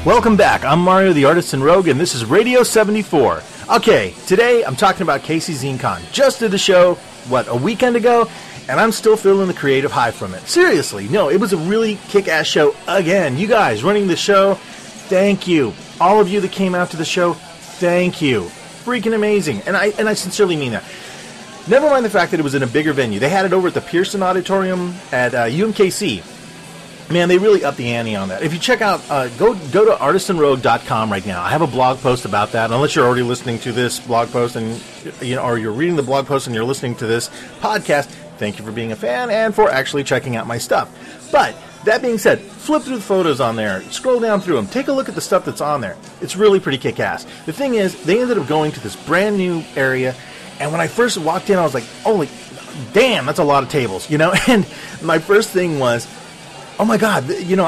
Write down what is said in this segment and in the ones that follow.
Welcome back. I'm Mario the Artisan Rogue, and this is Radio 74. Okay, today I'm talking about KC Zine Con. Just did the show, a weekend ago, and I'm still feeling the creative high from it. Seriously, no, it was a really kick-ass show again. You guys running the show, thank you. All of you that came out to the show, thank you. Freaking amazing, and I sincerely mean that. Never mind the fact that it was in a bigger venue. They had it over at the Pearson Auditorium at UMKC. Man, they really upped the ante on that. If you check out, go to artisanrogue.com right now. I have a blog post about that. Unless you're already listening to this blog post, and or you're reading the blog post and you're listening to this podcast, thank you for being a fan and for actually checking out my stuff. But that being said, flip through the photos on there, scroll down through them, take a look at the stuff that's on there. It's really pretty kick-ass. The thing is, they ended up going to this brand new area, and when I first walked in, I was like, holy damn, that's a lot of tables, And my first thing was, oh my God,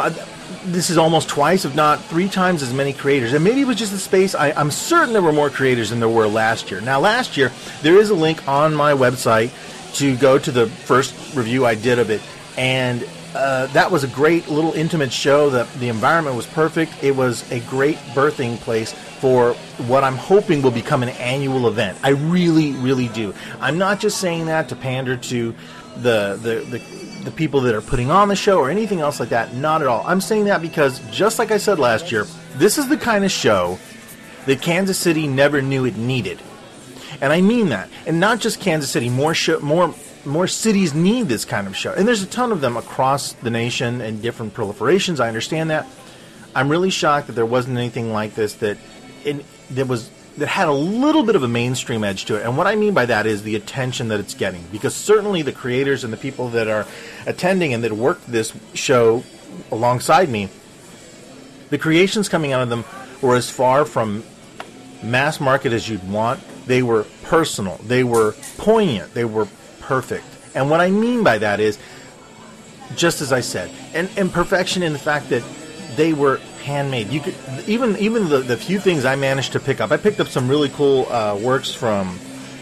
this is almost twice, if not 3 times as many creators. And maybe it was just the space. I'm certain there were more creators than there were last year. Now, last year, there is a link on my website to go to the first review I did of it. And that was a great little intimate show. The environment was perfect. It was a great birthing place for what I'm hoping will become an annual event. I really, really do. I'm not just saying that to pander to the people that are putting on the show or anything else like that. Not at all. I'm saying that because, just like I said last year, this is the kind of show that Kansas City never knew it needed. And I mean that. And not just Kansas City. More cities need this kind of show. And there's a ton of them across the nation and different proliferations. I understand that. I'm really shocked that there wasn't anything like this that had a little bit of a mainstream edge to it. And what I mean by that is the attention that it's getting. Because certainly the creators and the people that are attending and that worked this show alongside me, the creations coming out of them were as far from mass market as you'd want. They were personal. They were poignant. They were perfect. And what I mean by that is, just as I said, and perfection in the fact that they were handmade. You could even the few things I managed to pick up. I picked up some really cool works from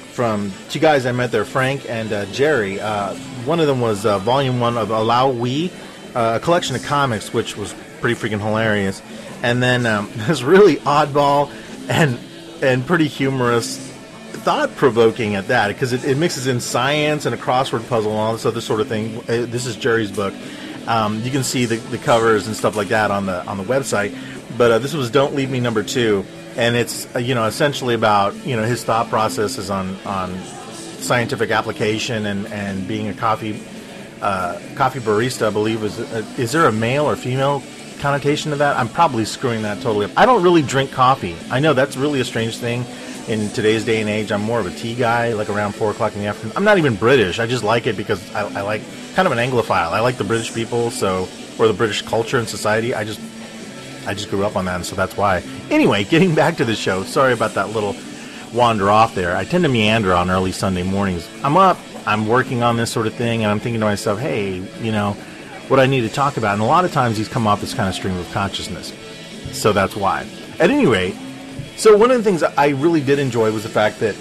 2 guys I met there, Frank and Jerry. One of them was Volume 1 of Allow We, a collection of comics, which was pretty freaking hilarious. And then this really oddball and pretty humorous, thought-provoking at that, because it mixes in science and a crossword puzzle and all this other sort of thing. This is Jerry's book. You can see the covers and stuff like that on the website. But this was Don't Leave Me number 2, and it's essentially about his thought processes on scientific application and being a coffee barista. I believe is there a male or female connotation to that? I'm probably screwing that totally up. I don't really drink coffee. I know that's really a strange thing in today's day and age. I'm more of a tea guy, like around 4 o'clock in the afternoon. I'm not even British. I just like it because I like kind of an Anglophile. I like the British people, or the British culture and society. I just grew up on that, and so that's why. Anyway, getting back to the show. Sorry about that little wander off there. I tend to meander on early Sunday mornings. I'm up, I'm working on this sort of thing, and I'm thinking to myself, hey, what I need to talk about. And a lot of times these come off as kind of stream of consciousness. So that's why. At any rate, so one of the things I really did enjoy was the fact that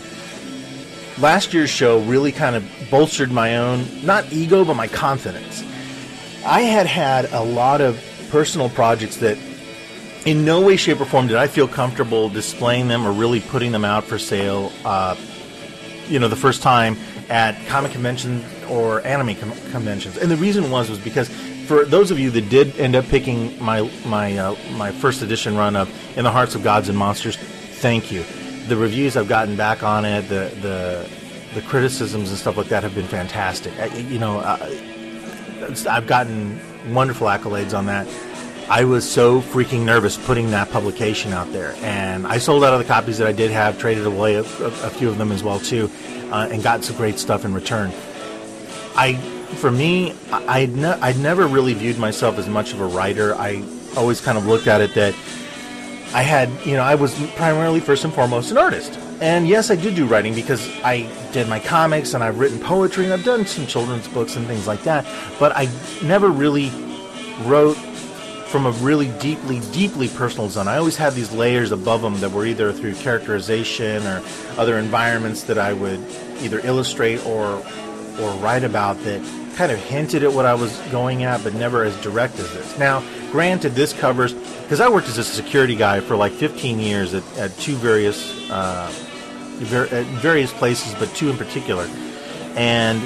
last year's show really kind of bolstered my own, not ego, but my confidence. I had a lot of personal projects that in no way, shape, or form did I feel comfortable displaying them or really putting them out for sale, the first time at comic conventions or anime conventions. And the reason was because for those of you that did end up picking my first edition run of In the Hearts of Gods and Monsters, thank you. The reviews I've gotten back on it, the criticisms and stuff like that have been fantastic. I've gotten wonderful accolades on that. I was so freaking nervous putting that publication out there, and I sold out of the copies that I did have, traded away a few of them as well too, and got some great stuff in return. I'd never really viewed myself as much of a writer. I always kind of looked at it that I was primarily first and foremost an artist. And yes, I did do writing because I did my comics and I've written poetry and I've done some children's books and things like that. But I never really wrote from a really deeply, deeply personal zone. I always had these layers above them that were either through characterization or other environments that I would either illustrate or write about that kind of hinted at what I was going at, but never as direct as this. Now, granted, this covers, because I worked as a security guy for like 15 years at two various places, but two in particular. And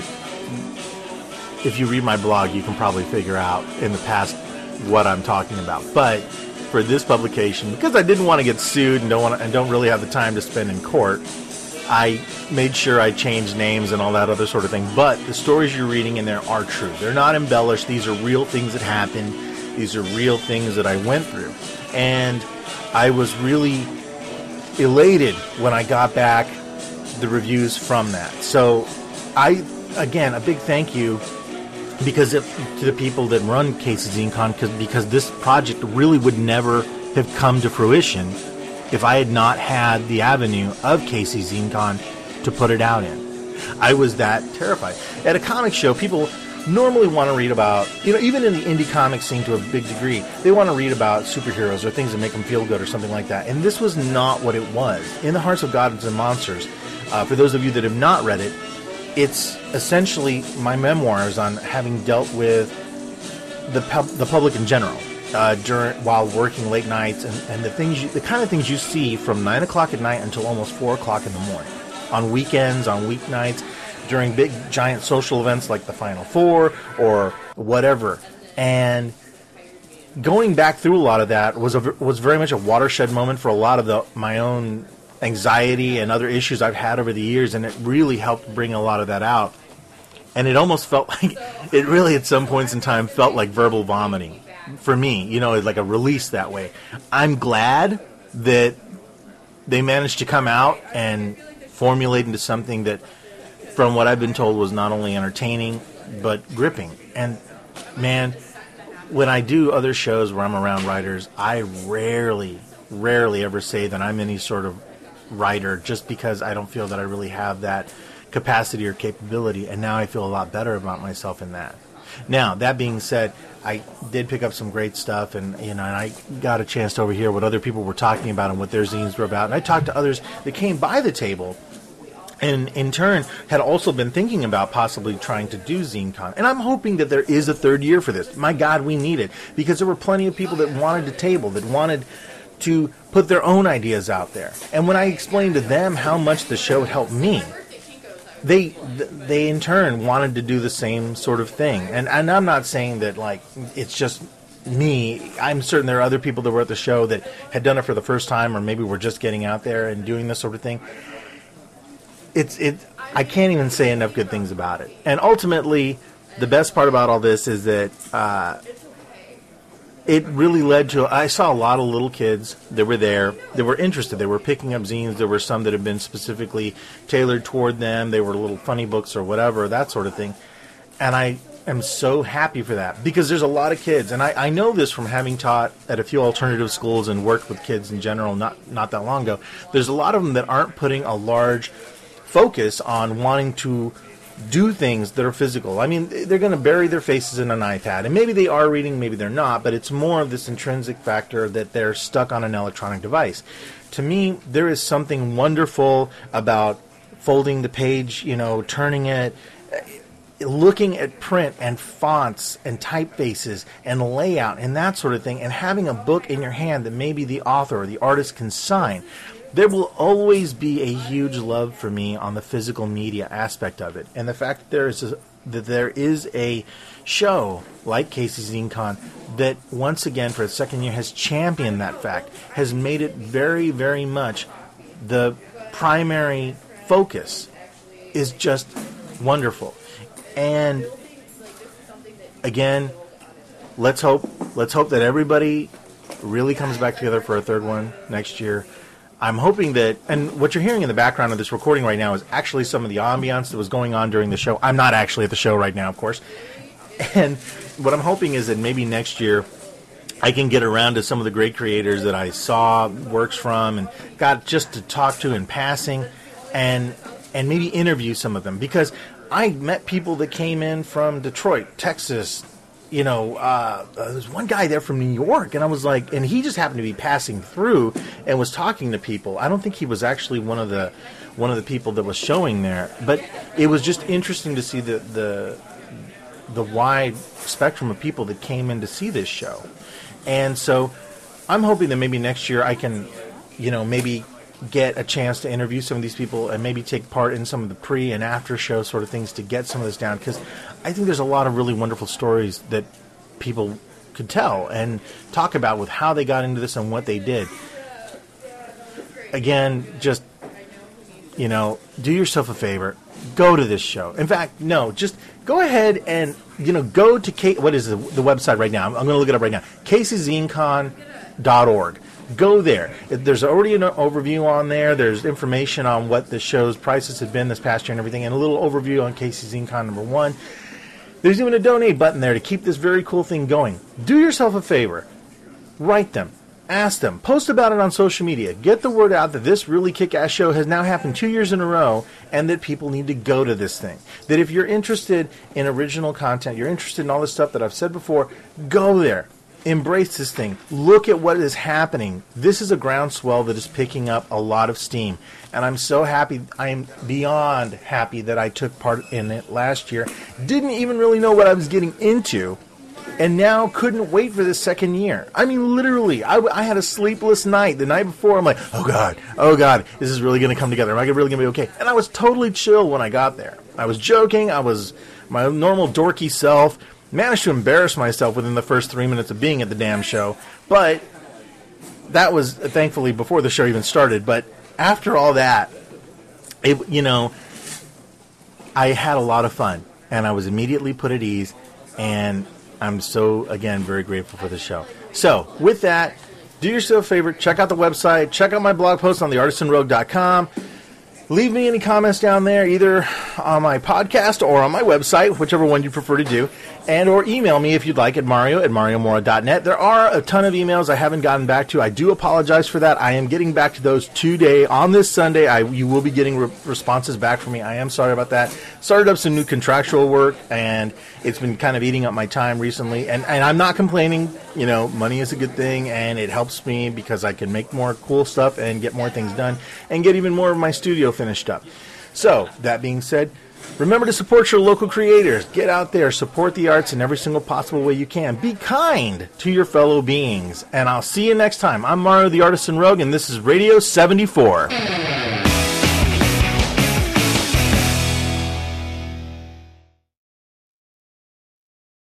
if you read my blog, you can probably figure out in the past what I'm talking about. But for this publication, because I didn't want to get sued and don't really have the time to spend in court, I made sure I changed names and all that other sort of thing. But the stories you're reading in there are true. They're not embellished. These are real things that happened. These are real things that I went through. And I was really elated when I got back the reviews from that. So again, a big thank you to the people that run Casey Zine Con, because this project really would never have come to fruition if I had not had the avenue of Casey Zine Con to put it out in. I was that terrified. At a comic show, people normally want to read about, even in the indie comic scene to a big degree, they want to read about superheroes or things that make them feel good or something like that. And this was not what it was. In the Hearts of Gods and Monsters, for those of you that have not read it, it's essentially my memoirs on having dealt with the public in general while working late nights and the kind of things you see from 9 o'clock at night until almost 4 o'clock in the morning, on weekends, on weeknights, during big giant social events like the Final Four or whatever. And going back through a lot of that was very much a watershed moment for a lot of my own anxiety and other issues I've had over the years, and it really helped bring a lot of that out. And it almost felt like, it really at some points in time felt like verbal vomiting for me, like a release that way. I'm glad that they managed to come out and formulate into something that, from what I've been told, was not only entertaining, but gripping. And man, when I do other shows where I'm around writers, I rarely ever say that I'm any sort of writer, just because I don't feel that I really have that capacity or capability, and now I feel a lot better about myself in that. Now, that being said, I did pick up some great stuff, and and I got a chance to overhear what other people were talking about and what their zines were about, and I talked to others that came by the table and in turn had also been thinking about possibly trying to do ZineCon. And I'm hoping that there is a third year for this. My God, we need it, because there were plenty of people that wanted to table, that wanted to put their own ideas out there. And when I explained to them how much the show helped me, they in turn wanted to do the same sort of thing. And I'm not saying that like it's just me. I'm certain there are other people that were at the show that had done it for the first time, or maybe were just getting out there and doing this sort of thing. I can't even say enough good things about it. And ultimately, the best part about all this is that it really led to, I saw a lot of little kids that were there, that were interested. They were picking up zines. There were some that had been specifically tailored toward them. They were little funny books or whatever, that sort of thing. And I am so happy for that, because there's a lot of kids. And I know this from having taught at a few alternative schools and worked with kids in general not that long ago. There's a lot of them that aren't putting a large focus on wanting to do things that are physical. I mean, they're going to bury their faces in an iPad, and maybe they are reading, maybe they're not, but it's more of this intrinsic factor that they're stuck on an electronic device. To me, there is something wonderful about folding the page, turning it, looking at print and fonts and typefaces and layout and that sort of thing, and having a book in your hand that maybe the author or the artist can sign. There will always be a huge love for me on the physical media aspect of it. And the fact that there is a show like Casey Zine Con that once again for the second year has championed that fact, has made it very, very much the primary focus, is just wonderful. And again, let's hope that everybody really comes back together for a third one next year. I'm hoping that, and what you're hearing in the background of this recording right now is actually some of the ambiance that was going on during the show. I'm not actually at the show right now, of course. And what I'm hoping is that maybe next year I can get around to some of the great creators that I saw works from and got just to talk to in passing, and maybe interview some of them. Because I met people that came in from Detroit, Texas. There's one guy there from New York, and I was like, and he just happened to be passing through and was talking to people. I don't think he was actually one of the people that was showing there, but it was just interesting to see the the wide spectrum of people that came in to see this show. And so I'm hoping that maybe next year I can, maybe get a chance to interview some of these people and maybe take part in some of the pre and after show sort of things to get some of this down, because I think there's a lot of really wonderful stories that people could tell and talk about with how they got into this and what they did. Again, just, do yourself a favor. Go to this show. In fact, no, just go ahead and, go to what is the website right now? I'm going to look it up right now. CaseyZineCon.org. Go there. There's already an overview on there. There's information on what the show's prices have been this past year and everything, and a little overview on Casey ZineCon #1. There's even a donate button there to keep this very cool thing going. Do yourself a favor. Write them. Ask them. Post about it on social media. Get the word out that this really kick-ass show has now happened 2 years in a row, and that people need to go to this thing. That if you're interested in original content, you're interested in all this stuff that I've said before, go there. Embrace this thing. Look at what is happening. This is a groundswell that is picking up a lot of steam. And I'm so happy, I am beyond happy that I took part in it last year. Didn't even really know what I was getting into. And now couldn't wait for this second year. I mean, literally, I had a sleepless night. The night before, I'm like, oh God, this is really going to come together. Am I really going to be okay? And I was totally chill when I got there. I was joking. I was my normal dorky self. Managed to embarrass myself within the first 3 minutes of being at the damn show. But that was, thankfully, before the show even started. But after all that, I had a lot of fun. And I was immediately put at ease. And I'm so, again, very grateful for the show. So, with that, do yourself a favor. Check out the website. Check out my blog post on theartisanrogue.com. Leave me any comments down there, either on my podcast or on my website, whichever one you prefer to do, and or email me if you'd like at mario@mariomora.net. There are a ton of emails I haven't gotten back to. I do apologize for that. I am getting back to those today. On this Sunday, you will be getting responses back from me. I am sorry about that. Started up some new contractual work, and it's been kind of eating up my time recently. And I'm not complaining. Money is a good thing, and it helps me because I can make more cool stuff and get more things done and get even more of my studio finished up. So, that being said, remember to support your local creators. Get out there, support the arts in every single possible way you can. Be kind to your fellow beings. And I'll see you next time. I'm Mario the Artisan Rogue, and this is Radio 74.